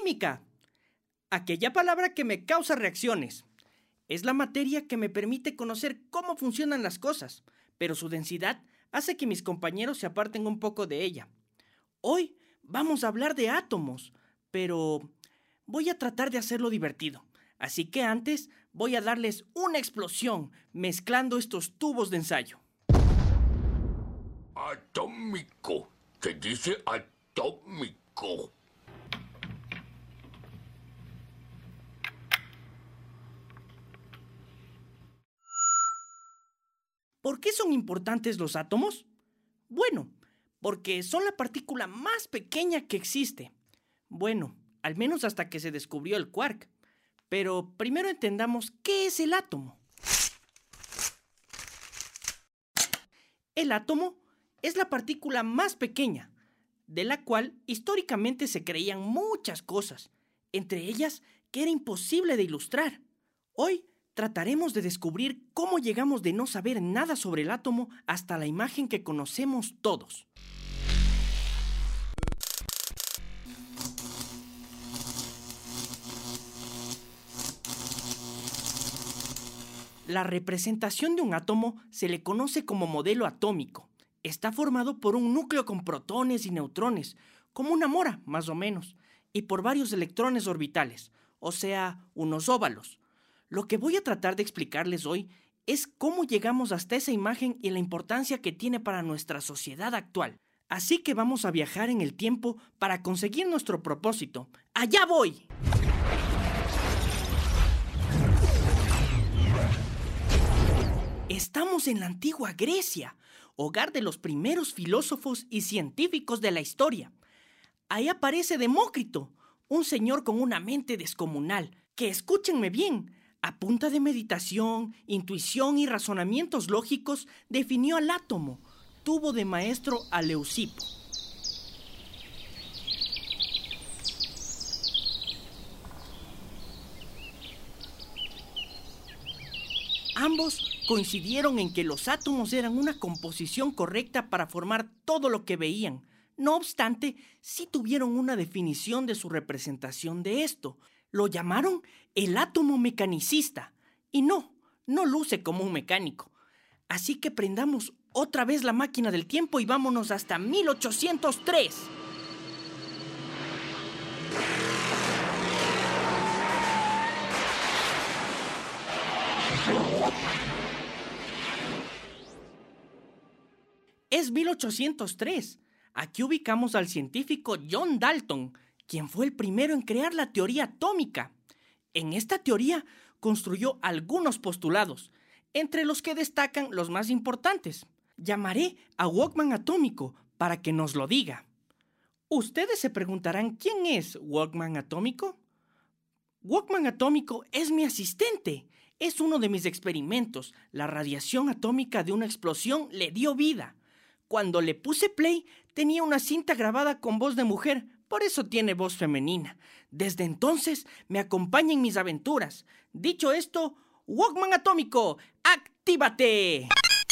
Química. Aquella palabra que me causa reacciones. Es la materia que me permite conocer cómo funcionan las cosas, pero su densidad hace que mis compañeros se aparten un poco de ella. Hoy vamos a hablar de átomos, pero voy a tratar de hacerlo divertido. Así que antes voy a darles una explosión mezclando estos tubos de ensayo. Atómico. Se dice atómico. ¿Por qué son importantes los átomos? Bueno, porque son la partícula más pequeña que existe. Bueno, al menos hasta que se descubrió el quark. Pero primero entendamos qué es el átomo. El átomo es la partícula más pequeña, de la cual históricamente se creían muchas cosas, entre ellas que era imposible de ilustrar. Hoy trataremos de descubrir cómo llegamos de no saber nada sobre el átomo hasta la imagen que conocemos todos. La representación de un átomo se le conoce como modelo atómico. Está formado por un núcleo con protones y neutrones, como una mora, más o menos, y por varios electrones orbitales, o sea, unos óvalos. Lo que voy a tratar de explicarles hoy es cómo llegamos hasta esa imagen y la importancia que tiene para nuestra sociedad actual. Así que vamos a viajar en el tiempo para conseguir nuestro propósito. ¡Allá voy! Estamos en la antigua Grecia, hogar de los primeros filósofos y científicos de la historia. Ahí aparece Demócrito, un señor con una mente descomunal, que, escúchenme bien, a punta de meditación, intuición y razonamientos lógicos, definió al átomo. Tuvo de maestro a Leucipo. Ambos coincidieron en que los átomos eran una composición correcta para formar todo lo que veían. No obstante, sí tuvieron una definición de su representación de esto. Lo llamaron el átomo mecanicista. Y no luce como un mecánico. Así que prendamos otra vez la máquina del tiempo y vámonos hasta 1803. Es 1803. Aquí ubicamos al científico John Dalton, quien fue el primero en crear la teoría atómica. En esta teoría construyó algunos postulados, entre los que destacan los más importantes. Llamaré a Walkman atómico para que nos lo diga. Ustedes se preguntarán quién es Walkman atómico. Walkman atómico es mi asistente. Es uno de mis experimentos. La radiación atómica de una explosión le dio vida. Cuando le puse play, tenía una cinta grabada con voz de mujer, por eso tiene voz femenina. Desde entonces me acompaña en mis aventuras. Dicho esto, Walkman atómico, ¡actívate!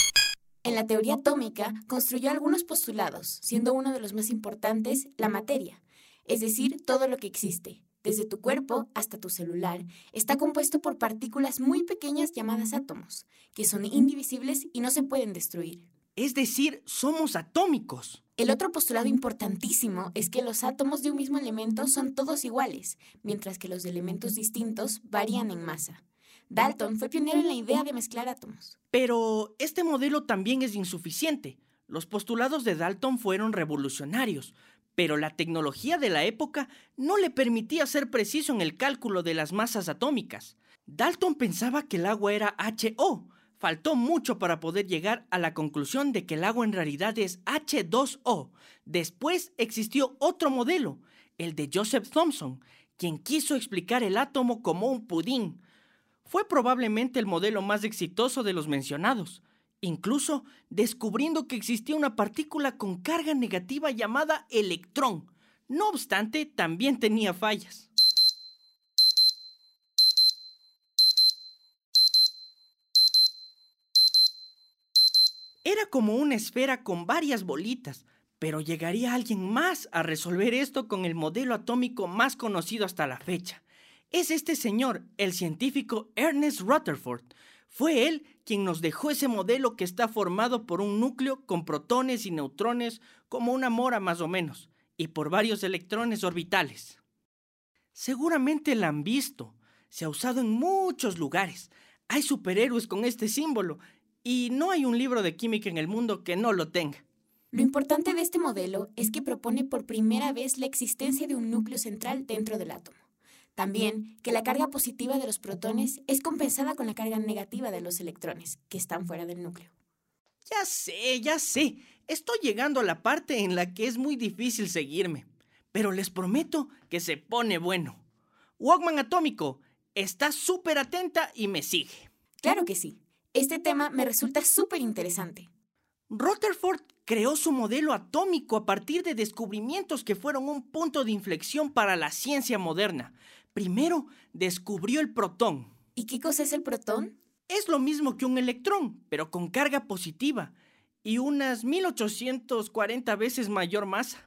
En la teoría atómica construyó algunos postulados, siendo uno de los más importantes la materia, es decir, todo lo que existe, desde tu cuerpo hasta tu celular, está compuesto por partículas muy pequeñas llamadas átomos, que son indivisibles y no se pueden destruir. Es decir, somos atómicos. El otro postulado importantísimo es que los átomos de un mismo elemento son todos iguales, mientras que los de elementos distintos varían en masa. Dalton fue pionero en la idea de mezclar átomos. Pero este modelo también es insuficiente. Los postulados de Dalton fueron revolucionarios, pero la tecnología de la época no le permitía ser preciso en el cálculo de las masas atómicas. Dalton pensaba que el agua era HO. Faltó mucho para poder llegar a la conclusión de que el agua en realidad es H2O. Después existió otro modelo, el de Joseph Thomson, quien quiso explicar el átomo como un pudín. Fue probablemente el modelo más exitoso de los mencionados, incluso descubriendo que existía una partícula con carga negativa llamada electrón. No obstante, también tenía fallas. Era como una esfera con varias bolitas, Pero llegaría alguien más a resolver esto con el modelo atómico más conocido hasta la fecha. Es este señor, el científico Ernest Rutherford. Fue él quien nos dejó ese modelo que está formado por un núcleo con protones y neutrones como una mora más o menos, y por varios electrones orbitales. Seguramente la han visto. Se ha usado en muchos lugares. Hay superhéroes con este símbolo y no hay un libro de química en el mundo que no lo tenga. Lo importante de este modelo es que propone por primera vez la existencia de un núcleo central dentro del átomo. También que la carga positiva de los protones es compensada con la carga negativa de los electrones, que están fuera del núcleo. Ya sé. Estoy llegando a la parte en la que es muy difícil seguirme. Pero les prometo que se pone bueno. Walkman Atómico, está súper atenta y me sigue. Claro que sí. Este tema me resulta súper interesante. Rutherford creó su modelo atómico a partir de descubrimientos que fueron un punto de inflexión para la ciencia moderna. Primero, descubrió el protón. ¿Y qué cosa es el protón? Es lo mismo que un electrón, pero con carga positiva y unas 1840 veces mayor masa.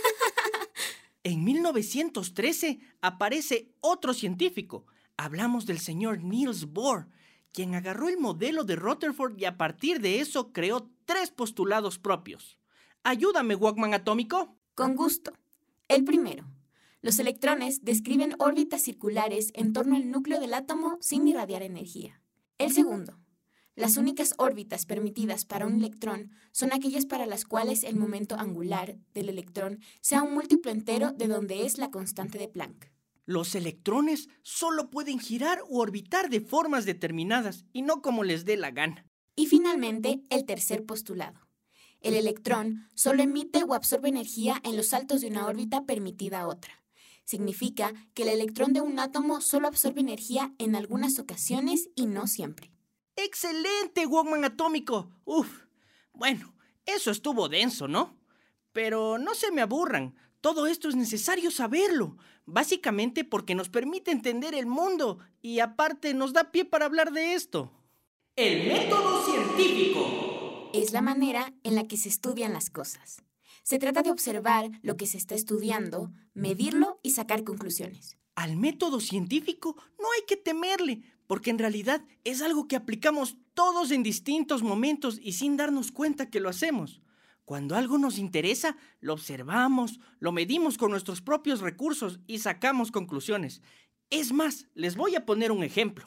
En 1913 aparece otro científico. Hablamos del señor Niels Bohr, quien agarró el modelo de Rutherford y a partir de eso creó 3 postulados propios. Ayúdame, Walkman Atómico. Con gusto. El primero. Los electrones describen órbitas circulares en torno al núcleo del átomo sin irradiar energía. El segundo. Las únicas órbitas permitidas para un electrón son aquellas para las cuales el momento angular del electrón sea un múltiplo entero de donde es la constante de Planck. Los electrones solo pueden girar u orbitar de formas determinadas y no como les dé la gana. Y finalmente, el tercer postulado. El electrón solo emite o absorbe energía en los saltos de una órbita permitida a otra. Significa que el electrón de un átomo solo absorbe energía en algunas ocasiones y no siempre. ¡Excelente, Walkman Atómico! Bueno, eso estuvo denso, ¿no? Pero no se me aburran, todo esto es necesario saberlo, básicamente porque nos permite entender el mundo y aparte nos da pie para hablar de esto. El método científico es la manera en la que se estudian las cosas. Se trata de observar lo que se está estudiando, medirlo y sacar conclusiones. Al método científico no hay que temerle, porque en realidad es algo que aplicamos todos en distintos momentos y sin darnos cuenta que lo hacemos. Cuando algo nos interesa, lo observamos, lo medimos con nuestros propios recursos y sacamos conclusiones. Es más, les voy a poner un ejemplo.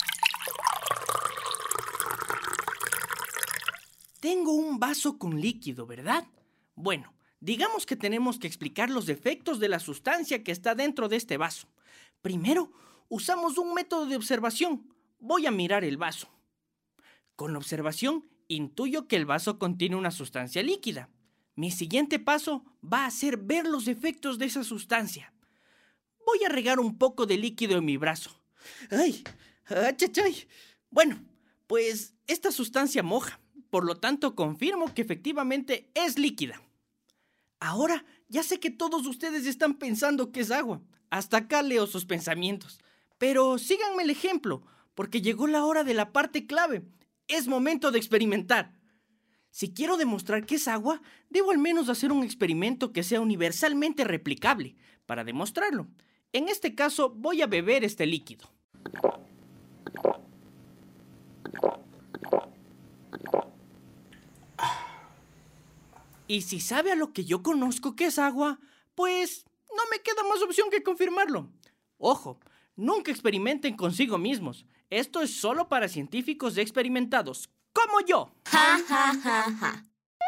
Tengo un vaso con líquido, ¿verdad? Bueno, digamos que tenemos que explicar los efectos de la sustancia que está dentro de este vaso. Primero, usamos un método de observación. Voy a mirar el vaso. Con la observación, intuyo que el vaso contiene una sustancia líquida. Mi siguiente paso va a ser ver los efectos de esa sustancia. Voy a regar un poco de líquido en mi brazo. ¡Ay! ¡Achachay! Bueno, pues esta sustancia moja. Por lo tanto, confirmo que efectivamente es líquida. Ahora ya sé que todos ustedes están pensando que es agua. Hasta acá leo sus pensamientos. Pero síganme el ejemplo, porque llegó la hora de la parte clave. Es momento de experimentar. Si quiero demostrar que es agua, debo al menos hacer un experimento que sea universalmente replicable. Para demostrarlo, en este caso voy a beber este líquido. Y si sabe a lo que yo conozco que es agua, pues no me queda más opción que confirmarlo. Ojo, nunca experimenten consigo mismos. Esto es solo para científicos experimentados, como yo. Ja, ja, ja, ja.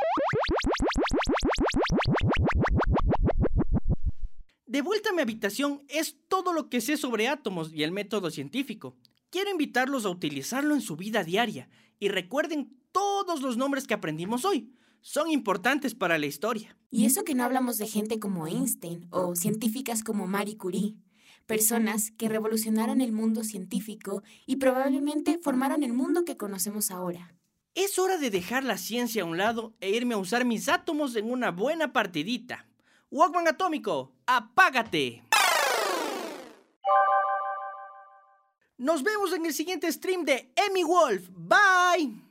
De vuelta a mi habitación es todo lo que sé sobre átomos y el método científico. Quiero invitarlos a utilizarlo en su vida diaria y recuerden todos los nombres que aprendimos hoy. Son importantes para la historia. Y eso que no hablamos de gente como Einstein o científicas como Marie Curie. Personas que revolucionaron el mundo científico y probablemente formaron el mundo que conocemos ahora. Es hora de dejar la ciencia a un lado e irme a usar mis átomos en una buena partidita. Walkman Atómico, apágate. Nos vemos en el siguiente stream de Emmy Wolf. Bye.